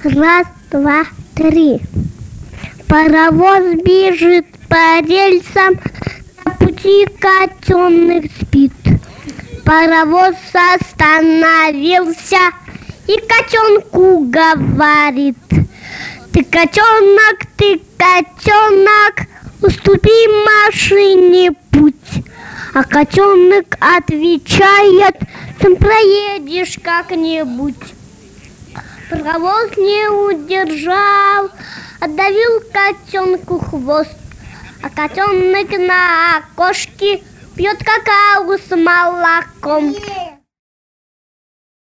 Раз, два, три. Паровоз бежит по рельсам, на пути котенок спит. Паровоз остановился и котенку говорит: ты, котенок, уступи машине путь. А котенок отвечает: сам проедешь как-нибудь. Паровоз не удержал, отдавил котенку хвост, а котенок на окошке пьет какао с молоком.